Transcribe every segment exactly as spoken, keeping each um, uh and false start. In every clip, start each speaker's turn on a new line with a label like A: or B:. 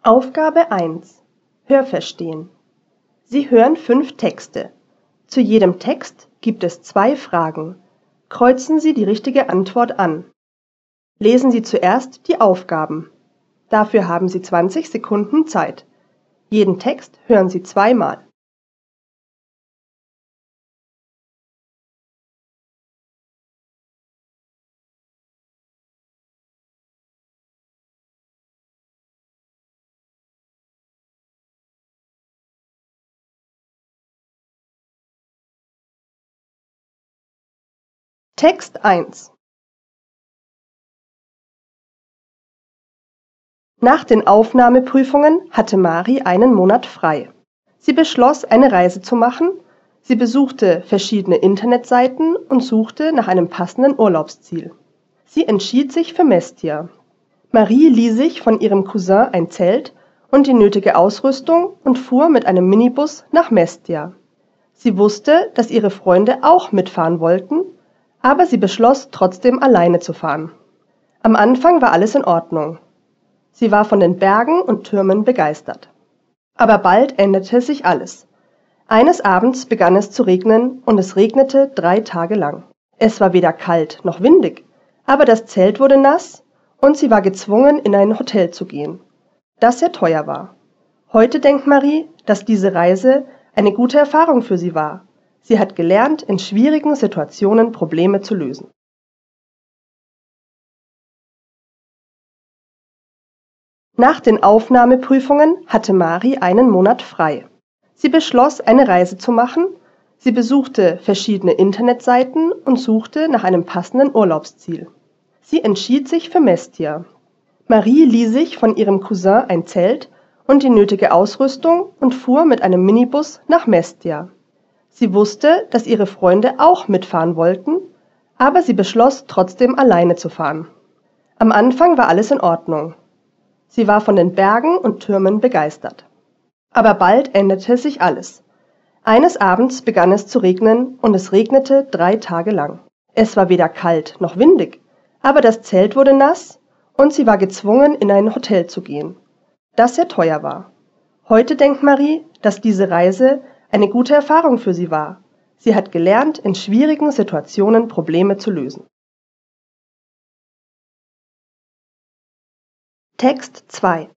A: Aufgabe eins. Hörverstehen. Sie hören fünf Texte. Zu jedem Text gibt es zwei Fragen. Kreuzen Sie die richtige Antwort an. Lesen Sie zuerst die Aufgaben. Dafür haben Sie zwanzig Sekunden Zeit. Jeden Text hören Sie zweimal. Text eins. Nach den Aufnahmeprüfungen hatte Mari einen Monat frei. Sie beschloss, eine Reise zu machen. Sie besuchte verschiedene Internetseiten und suchte nach einem passenden Urlaubsziel. Sie entschied sich für Mestia. Marie lieh sich von ihrem Cousin ein Zelt und die nötige Ausrüstung und fuhr mit einem Minibus nach Mestia. Sie wusste, dass ihre Freunde auch mitfahren wollten, aber sie beschloss, trotzdem alleine zu fahren. Am Anfang war alles in Ordnung. Sie war von den Bergen und Türmen begeistert. Aber bald änderte sich alles. Eines Abends begann es zu regnen und es regnete drei Tage lang. Es war weder kalt noch windig, aber das Zelt wurde nass und sie war gezwungen, in ein Hotel zu gehen, das sehr teuer war. Heute denkt Marie, dass diese Reise eine gute Erfahrung für sie war. Sie hat gelernt, in schwierigen Situationen Probleme zu lösen. Nach den Aufnahmeprüfungen hatte Mari einen Monat frei. Sie beschloss, eine Reise zu machen. Sie besuchte verschiedene Internetseiten und suchte nach einem passenden Urlaubsziel. Sie entschied sich für Mestia. Marie lieh sich von ihrem Cousin ein Zelt und die nötige Ausrüstung und fuhr mit einem Minibus nach Mestia. Sie wusste, dass ihre Freunde auch mitfahren wollten, aber sie beschloss, trotzdem alleine zu fahren. Am Anfang war alles in Ordnung. Sie war von den Bergen und Türmen begeistert. Aber bald änderte sich alles. Eines Abends begann es zu regnen und es regnete drei Tage lang. Es war weder kalt noch windig, aber das Zelt wurde nass und sie war gezwungen, in ein Hotel zu gehen, das sehr teuer war. Heute denkt Marie, dass diese Reise eine gute Erfahrung für sie war. Sie hat gelernt, in schwierigen Situationen Probleme zu lösen. Text zwei.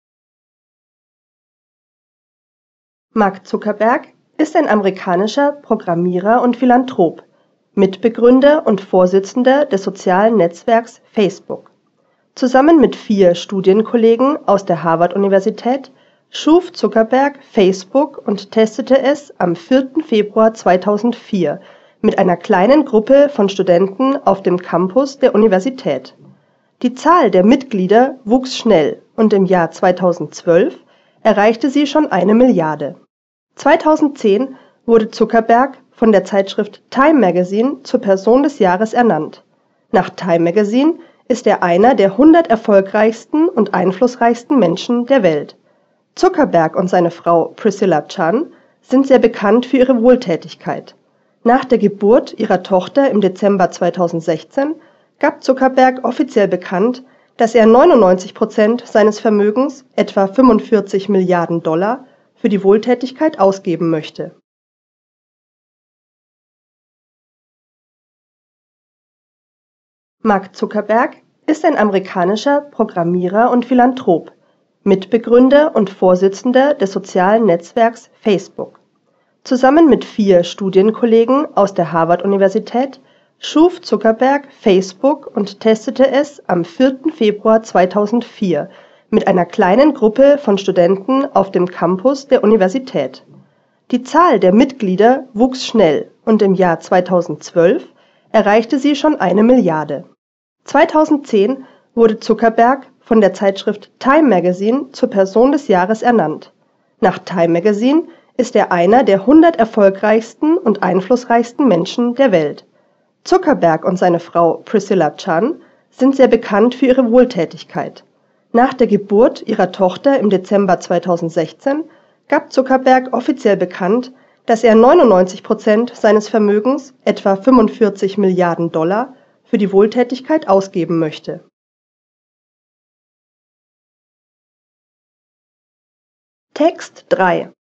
A: Mark Zuckerberg ist ein amerikanischer Programmierer und Philanthrop, Mitbegründer und Vorsitzender des sozialen Netzwerks Facebook. Zusammen mit vier Studienkollegen aus der Harvard-Universität schuf Zuckerberg Facebook und testete es am vierten Februar zweitausendvier mit einer kleinen Gruppe von Studenten auf dem Campus der Universität. Die Zahl der Mitglieder wuchs schnell und im Jahr zweitausendzwölf erreichte sie schon eine Milliarde. zweitausendzehn wurde Zuckerberg von der Zeitschrift Time Magazine zur Person des Jahres ernannt. Nach Time Magazine ist er einer der hundert erfolgreichsten und einflussreichsten Menschen der Welt. Zuckerberg und seine Frau Priscilla Chan sind sehr bekannt für ihre Wohltätigkeit. Nach der Geburt ihrer Tochter im Dezember zweitausendsechzehn gab Zuckerberg offiziell bekannt, dass er neunundneunzig Prozent seines Vermögens, etwa fünfundvierzig Milliarden Dollar, für die Wohltätigkeit ausgeben möchte. Mark Zuckerberg ist ein amerikanischer Programmierer und Philanthrop, Mitbegründer und Vorsitzender des sozialen Netzwerks Facebook. Zusammen mit vier Studienkollegen aus der Harvard-Universität schuf Zuckerberg Facebook und testete es am vierten Februar zweitausendvier mit einer kleinen Gruppe von Studenten auf dem Campus der Universität. Die Zahl der Mitglieder wuchs schnell und im Jahr zweitausendzwölf erreichte sie schon eine Milliarde. zweitausendzehn wurde Zuckerberg von der Zeitschrift Time Magazine zur Person des Jahres ernannt. Nach Time Magazine ist er einer der hundert erfolgreichsten und einflussreichsten Menschen der Welt. Zuckerberg und seine Frau Priscilla Chan sind sehr bekannt für ihre Wohltätigkeit. Nach der Geburt ihrer Tochter im Dezember zweitausendsechzehn gab Zuckerberg offiziell bekannt, dass er neunundneunzig Prozent seines Vermögens, etwa fünfundvierzig Milliarden Dollar, für die Wohltätigkeit ausgeben möchte. Text drei.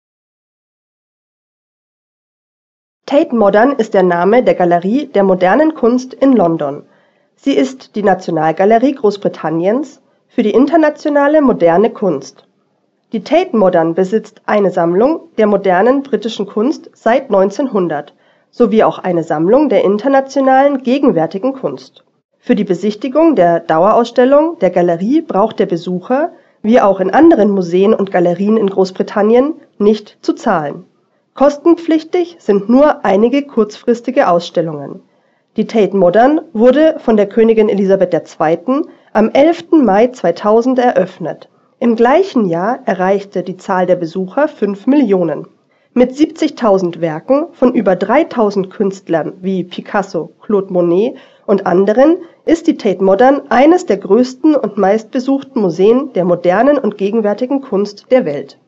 A: Tate Modern ist der Name der Galerie der modernen Kunst in London. Sie ist die Nationalgalerie Großbritanniens für die internationale moderne Kunst. Die Tate Modern besitzt eine Sammlung der modernen britischen Kunst seit neunzehnhundert sowie auch eine Sammlung der internationalen gegenwärtigen Kunst. Für die Besichtigung der Dauerausstellung der Galerie braucht der Besucher, wie auch in anderen Museen und Galerien in Großbritannien, nicht zu zahlen. Kostenpflichtig sind nur einige kurzfristige Ausstellungen. Die Tate Modern wurde von der Königin Elisabeth der Zweite am elften Mai zweitausend eröffnet. Im gleichen Jahr erreichte die Zahl der Besucher fünf Millionen. Mit siebzigtausend Werken von über dreitausend Künstlern wie Picasso, Claude Monet und anderen ist die Tate Modern eines der größten und meistbesuchten Museen der modernen und gegenwärtigen Kunst der Welt.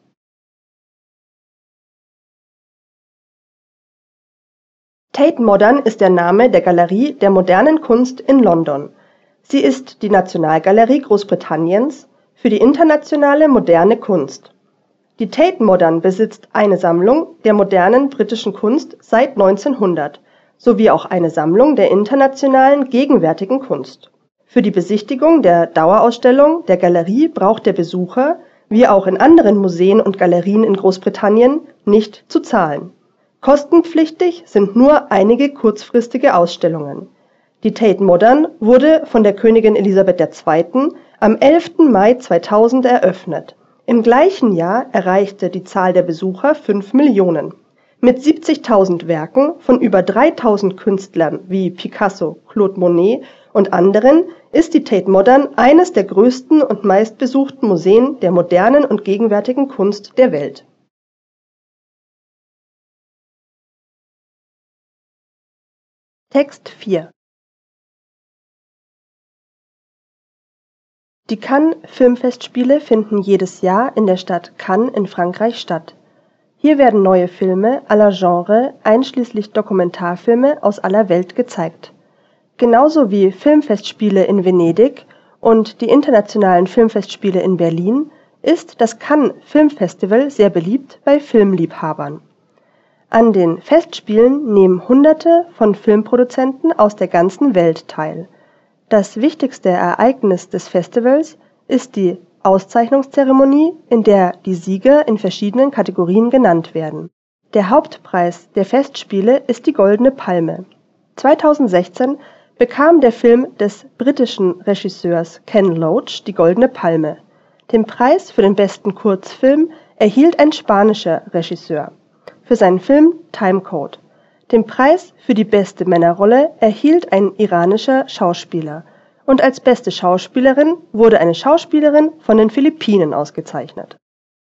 A: Tate Modern ist der Name der Galerie der modernen Kunst in London. Sie ist die Nationalgalerie Großbritanniens für die internationale moderne Kunst. Die Tate Modern besitzt eine Sammlung der modernen britischen Kunst seit neunzehnhundert sowie auch eine Sammlung der internationalen gegenwärtigen Kunst. Für die Besichtigung der Dauerausstellung der Galerie braucht der Besucher, wie auch in anderen Museen und Galerien in Großbritannien, nicht zu zahlen. Kostenpflichtig sind nur einige kurzfristige Ausstellungen. Die Tate Modern wurde von der Königin Elisabeth der Zweite am elften Mai zweitausend eröffnet. Im gleichen Jahr erreichte die Zahl der Besucher fünf Millionen. Mit siebzigtausend Werken von über dreitausend Künstlern wie Picasso, Claude Monet und anderen ist die Tate Modern eines der größten und meistbesuchten Museen der modernen und gegenwärtigen Kunst der Welt. Text vier. Die Cannes Filmfestspiele finden jedes Jahr in der Stadt Cannes in Frankreich statt. Hier werden neue Filme aller Genres, einschließlich Dokumentarfilme aus aller Welt gezeigt. Genauso wie Filmfestspiele in Venedig und die internationalen Filmfestspiele in Berlin ist das Cannes Filmfestival sehr beliebt bei Filmliebhabern. An den Festspielen nehmen Hunderte von Filmproduzenten aus der ganzen Welt teil. Das wichtigste Ereignis des Festivals ist die Auszeichnungszeremonie, in der die Sieger in verschiedenen Kategorien genannt werden. Der Hauptpreis der Festspiele ist die Goldene Palme. zweitausendsechzehn bekam der Film des britischen Regisseurs Ken Loach die Goldene Palme. Den Preis für den besten Kurzfilm erhielt ein spanischer Regisseur für seinen Film Timecode. Den Preis für die beste Männerrolle erhielt ein iranischer Schauspieler und als beste Schauspielerin wurde eine Schauspielerin von den Philippinen ausgezeichnet.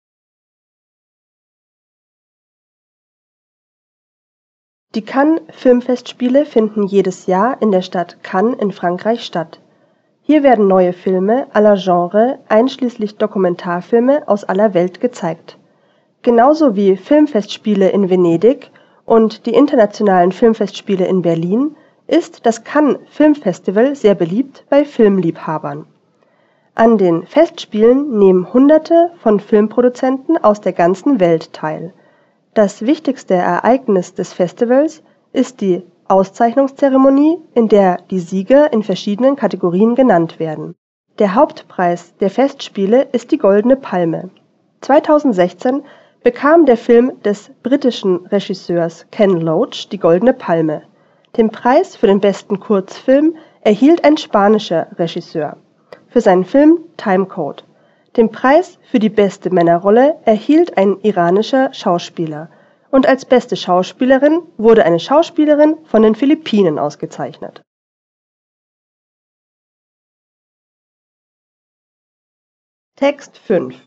A: Die Cannes Filmfestspiele finden jedes Jahr in der Stadt Cannes in Frankreich statt. Hier werden neue Filme aller Genres, einschließlich Dokumentarfilme aus aller Welt gezeigt. Genauso wie Filmfestspiele in Venedig und die internationalen Filmfestspiele in Berlin ist das Cannes Filmfestival sehr beliebt bei Filmliebhabern. An den Festspielen nehmen Hunderte von Filmproduzenten aus der ganzen Welt teil. Das wichtigste Ereignis des Festivals ist die Auszeichnungszeremonie, in der die Sieger in verschiedenen Kategorien genannt werden. Der Hauptpreis der Festspiele ist die Goldene Palme. zweitausendsechzehn bekam der Film des britischen Regisseurs Ken Loach die Goldene Palme. Den Preis für den besten Kurzfilm erhielt ein spanischer Regisseur für seinen Film Timecode. Den Preis für die beste Männerrolle erhielt ein iranischer Schauspieler und als beste Schauspielerin wurde eine Schauspielerin von den Philippinen ausgezeichnet. Text fünf.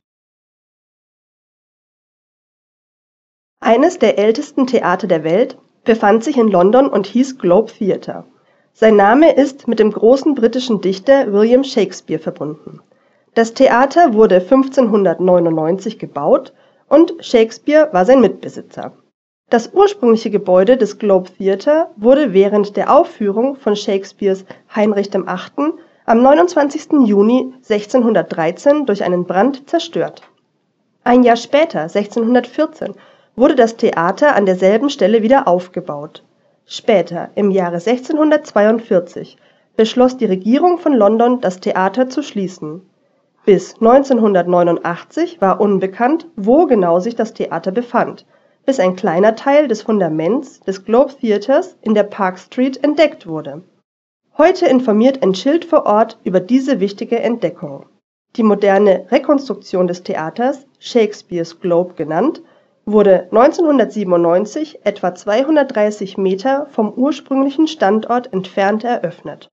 A: Eines der ältesten Theater der Welt befand sich in London und hieß Globe Theatre. Sein Name ist mit dem großen britischen Dichter William Shakespeare verbunden. Das Theater wurde fünfzehnhundertneunundneunzig gebaut und Shakespeare war sein Mitbesitzer. Das ursprüngliche Gebäude des Globe Theatre wurde während der Aufführung von Shakespeares Heinrich der Achte am neunundzwanzigsten Juni sechzehnhundertdreizehn durch einen Brand zerstört. Ein Jahr später, sechzehnhundertvierzehn, wurde das Theater an derselben Stelle wieder aufgebaut. Später, im Jahre sechzehnhundertzweiundvierzig, beschloss die Regierung von London, das Theater zu schließen. Bis neunzehnhundertneunundachtzig war unbekannt, wo genau sich das Theater befand, bis ein kleiner Teil des Fundaments des Globe Theatres in der Park Street entdeckt wurde. Heute informiert ein Schild vor Ort über diese wichtige Entdeckung. Die moderne Rekonstruktion des Theaters, Shakespeare's Globe genannt, wurde neunzehnhundertsiebenundneunzig etwa zweihundertdreißig Meter vom ursprünglichen Standort entfernt eröffnet.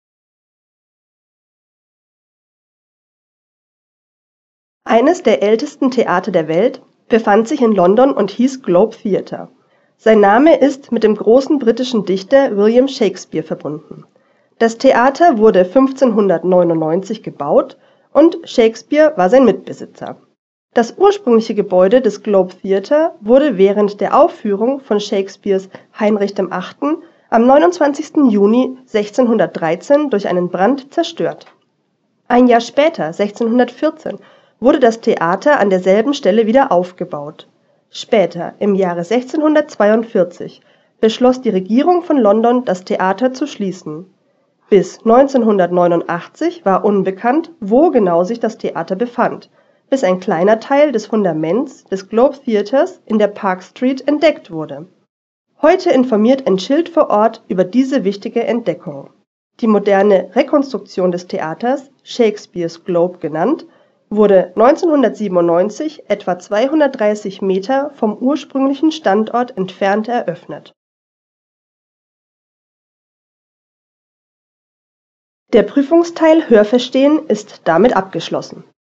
A: Eines der ältesten Theater der Welt befand sich in London und hieß Globe Theatre. Sein Name ist mit dem großen britischen Dichter William Shakespeare verbunden. Das Theater wurde fünfzehnhundertneunundneunzig gebaut und Shakespeare war sein Mitbesitzer. Das ursprüngliche Gebäude des Globe Theatre wurde während der Aufführung von Shakespeares Heinrich der Achte am neunundzwanzigsten Juni sechzehnhundertdreizehn durch einen Brand zerstört. Ein Jahr später, sechzehnhundertvierzehn, wurde das Theater an derselben Stelle wieder aufgebaut. Später, im Jahre sechzehnhundertzweiundvierzig, beschloss die Regierung von London, das Theater zu schließen. Bis neunzehnhundertneunundachtzig war unbekannt, wo genau sich das Theater befand, bis ein kleiner Teil des Fundaments des Globe Theatres in der Park Street entdeckt wurde. Heute informiert ein Schild vor Ort über diese wichtige Entdeckung. Die moderne Rekonstruktion des Theaters, Shakespeare's Globe genannt, wurde neunzehnhundertsiebenundneunzig etwa zweihundertdreißig Meter vom ursprünglichen Standort entfernt eröffnet. Der Prüfungsteil Hörverstehen ist damit abgeschlossen.